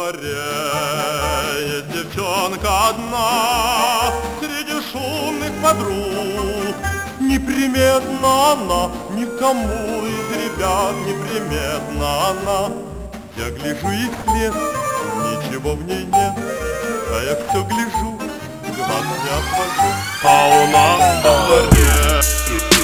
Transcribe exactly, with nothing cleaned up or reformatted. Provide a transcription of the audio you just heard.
дворе есть девчонка одна среди шумных подруг. Неприметна она, никому из ребят неприметна она. Я гляжу ей вслед, ничего в ней нет, а я все гляжу, глаз не отвожу. А у нас во дворе